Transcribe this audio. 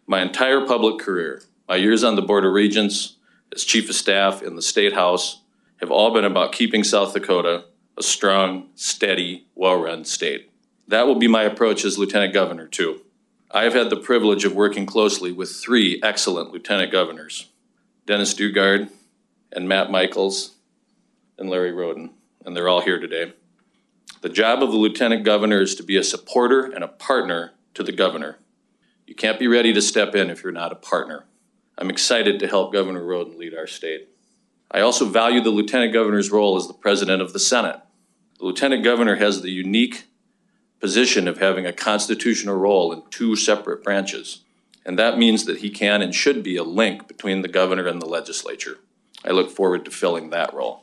My entire public career, my years on the Board of Regents, as Chief of Staff in the State House, have all been about keeping South Dakota a strong, steady, well-run state. That will be my approach as Lieutenant Governor, too. I have had the privilege of working closely with three excellent Lieutenant Governors, Dennis Dugard and Matt Michaels and Larry Roden, and they're all here today. The job of the Lieutenant Governor is to be a supporter and a partner to the Governor. You can't be ready to step in if you're not a partner. I'm excited to help Governor Roden lead our state. I also value the Lieutenant Governor's role as the President of the Senate. The Lieutenant Governor has the unique position of having a constitutional role in two separate branches, and that means that he can and should be a link between the Governor and the legislature. I look forward to filling that role.